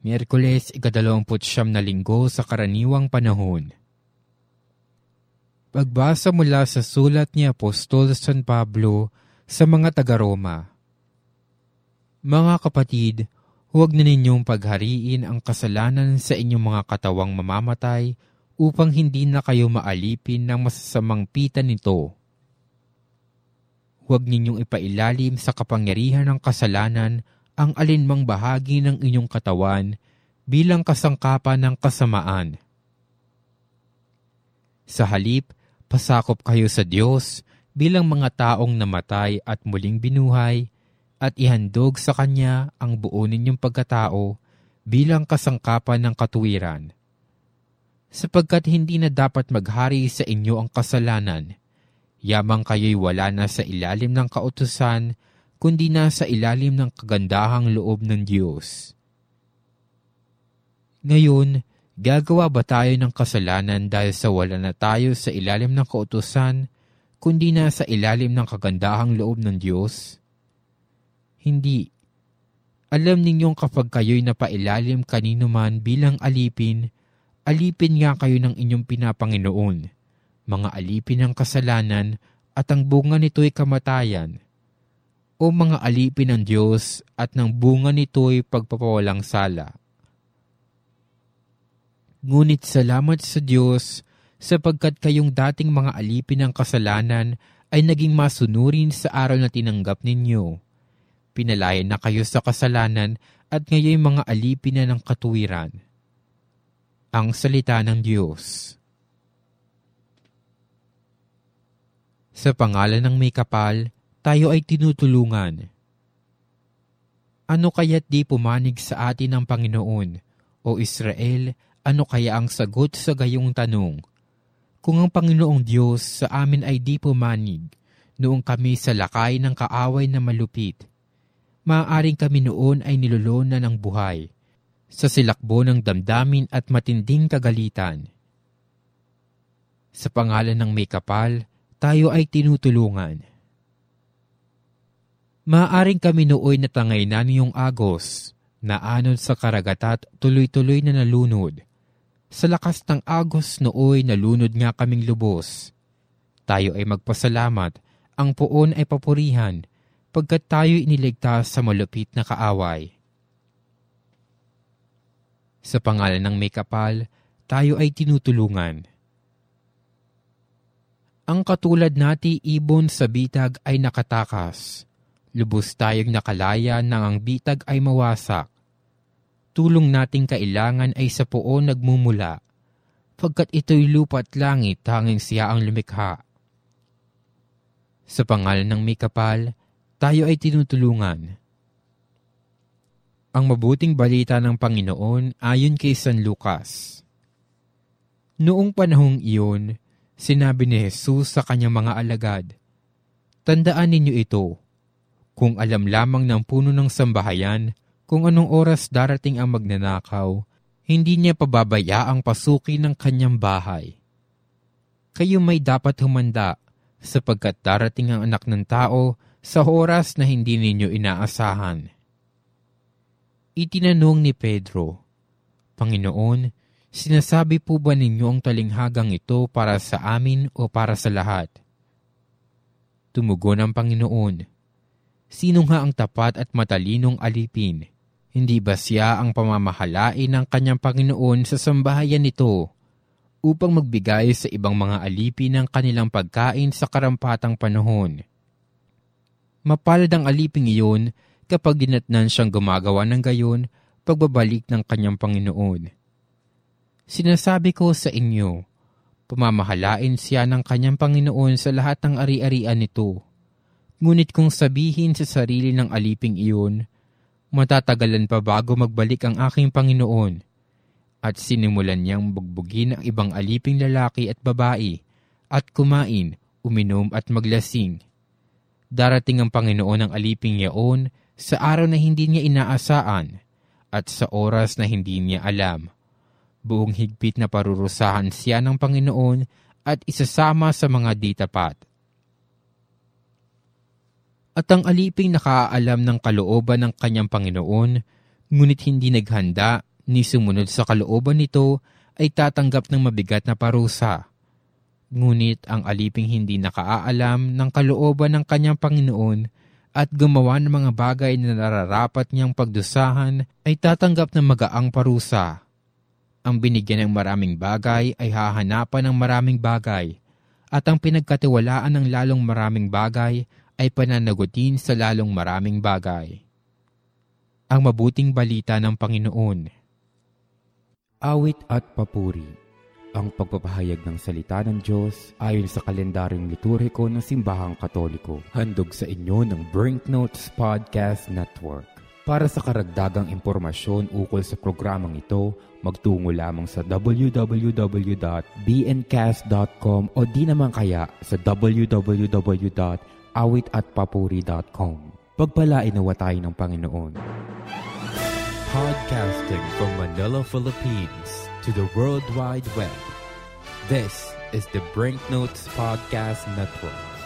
Miyerkules, 29 na linggo sa karaniwang panahon. Pagbasa mula sa sulat ni Apostol San Pablo sa mga taga-Roma. Mga kapatid, huwag na ninyong paghariin ang kasalanan sa inyong mga katawang mamamatay upang hindi na kayo maalipin ng masasamang pita nito. Huwag ninyong ipailalim sa kapangyarihan ng kasalanan ang alinmang bahagi ng inyong katawan bilang kasangkapan ng kasamaan. Sa halip, pasakop kayo sa Diyos bilang mga taong namatay at muling binuhay at ihandog sa Kanya ang buo ninyong pagkatao bilang kasangkapan ng katuwiran. Sapagkat hindi na dapat maghari sa inyo ang kasalanan, yamang kayo'y wala na sa ilalim ng kautusan, kundi na sa ilalim ng kagandahang loob ng Diyos. Ngayon, gagawa ba tayo ng kasalanan dahil sa wala na tayo sa ilalim ng kautusan, kundi na sa ilalim ng kagandahang loob ng Diyos? Hindi. Alam ninyong kapag kayo'y napailalim kanino man bilang alipin, alipin nga kayo ng inyong pinapanginoon, mga alipin ng kasalanan at ang bunga nito'y kamatayan, o mga alipin ng Diyos at ng bunga nito'y pagpapawalang sala. Ngunit salamat sa Diyos sapagkat kayong dating mga alipin ng kasalanan ay naging masunurin sa araw na tinanggap ninyo. Pinalayan na kayo sa kasalanan at ngayon mga alipin na ng katuwiran. Ang salita ng Diyos. Sa pangalan ng may kapal, tayo ay tinutulungan. Ano kaya't di pumanig sa atin ang Panginoon? O Israel, ano kaya ang sagot sa gayong tanong? Kung ang Panginoong Diyos sa amin ay di pumanig, noong kami sa lakay ng kaaway na malupit, maaaring kami noon ay nilolonan ng buhay, sa silakbo ng damdamin at matinding kagalitan. Sa pangalan ng may kapal, tayo ay tinutulungan. Maaaring kami nooy natangay na niyong agos, naanod sa karagat at tuloy-tuloy na nalunod. Sa lakas ng agos nooy nalunod nga kaming lubos. Tayo ay magpasalamat, ang poon ay papurihan, pagkat tayo iniligtas sa malupit na kaaway. Sa pangalan ng may kapal, tayo ay tinutulungan. Ang katulad nati ibon sa bitag ay nakatakas. Lubos tayong nakalaya nang ang bitag ay mawasak. Tulong nating kailangan ay sa poon nagmumula, pagkat ito'y lupa at langit tanging siya ang lumikha. Sa pangalan ng may kapal, tayo ay tinutulungan. Ang mabuting balita ng Panginoon ayon kay San Lucas. Noong panahong iyon, sinabi ni Jesus sa kanyang mga alagad, "Tandaan ninyo ito, kung alam lamang ng puno ng sambahayan kung anong oras darating ang magnanakaw, hindi niya pababayaang pasukin ng kanyang bahay. Kayo may dapat humanda, sapagkat darating ang anak ng tao sa oras na hindi ninyo inaasahan." Itinanong ni Pedro, "Panginoon, sinasabi po ba ninyo ang talinghagang ito para sa amin o para sa lahat?" Tumugon ang Panginoon, "Sino nga ang tapat at matalinong alipin? Hindi ba siya ang pamamahalain ng kanyang Panginoon sa sambahayan nito upang magbigay sa ibang mga alipin ng kanilang pagkain sa karampatang panahon? Mapalad ang aliping iyon kapag dinatnan siyang gumagawa ng gayon pagbabalik ng kanyang Panginoon. Sinasabi ko sa inyo, pamamahalain siya ng kanyang Panginoon sa lahat ng ari-arian nito. Ngunit kung sabihin sa sarili ng aliping iyon, matatagalan pa bago magbalik ang aking Panginoon, at sinimulan niyang bugbugin ang ibang aliping lalaki at babae, at kumain, uminom at maglasing. Darating ang Panginoon ng aliping yaon sa araw na hindi niya inaasaan, at sa oras na hindi niya alam. Buong higpit na parurusahan siya ng Panginoon at isasama sa mga di tapat. At ang aliping nakaalam ng kalooban ng kanyang Panginoon, ngunit hindi naghanda, ni sumunod sa kalooban nito ay tatanggap ng mabigat na parusa. Ngunit ang aliping hindi nakaalam ng kalooban ng kanyang Panginoon at gumawa ng mga bagay na nararapat niyang pagdusahan ay tatanggap ng magaang parusa. Ang binigyan ng maraming bagay ay hahanapan ng maraming bagay, at ang pinagkatiwalaan ng lalong maraming bagay ay pananagutin sa lalong maraming bagay. Ang mabuting balita ng Panginoon. Awit at papuri. Ang pagpapahayag ng salita ng Diyos ayon sa kalendaryong liturhiko ng Simbahang Katoliko. Handog sa inyo ng Brinknotes Podcast Network. Para sa karagdagang impormasyon ukol sa programang ito, magtungo lamang sa www.bncast.com o di naman kaya sa www.awitatpapuri.com. Pagpalain nawa tayo ng Panginoon. Podcasting from Manila, Philippines to the World Wide Web. This is the Brinknotes Podcast Network.